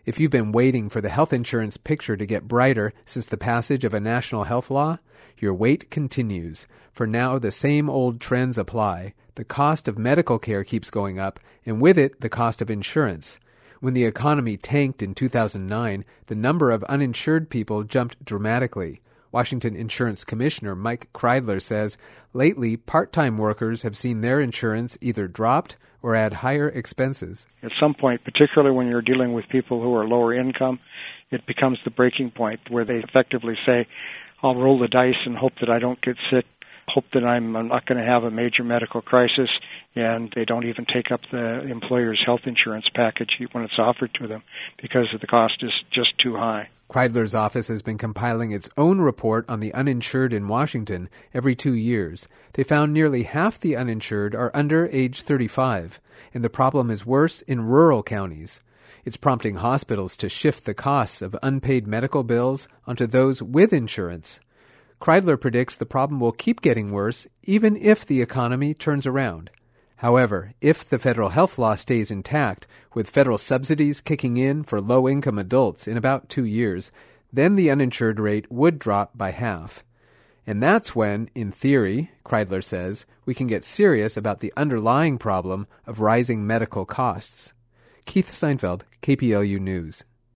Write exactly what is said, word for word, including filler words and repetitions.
If you've been waiting for the health insurance picture to get brighter since the passage of a national health law, your wait continues. For now, the same old trends apply. The cost of medical care keeps going up, and with it, the cost of insurance. When the economy tanked in two thousand nine, the number of uninsured people jumped dramatically. Washington Insurance Commissioner Mike Kreidler says, lately, part-time workers have seen their insurance either dropped or at higher expenses. At some point, particularly when you're dealing with people who are lower income, it becomes the breaking point where they effectively say, I'll roll the dice and hope that I don't get sick, hope that I'm, I'm not going to have a major medical crisis, and they don't even take up the employer's health insurance package when it's offered to them because the cost is just too high. Kreidler's office has been compiling its own report on the uninsured in Washington every two years. They found nearly half the uninsured are under age thirty-five, and the problem is worse in rural counties. It's prompting hospitals to shift the costs of unpaid medical bills onto those with insurance. Kreidler predicts the problem will keep getting worse even if the economy turns around. However, if the federal health law stays intact, with federal subsidies kicking in for low-income adults in about two years, then the uninsured rate would drop by half. And that's when, in theory, Kreidler says, we can get serious about the underlying problem of rising medical costs. Keith Steinfeld, K P L U News.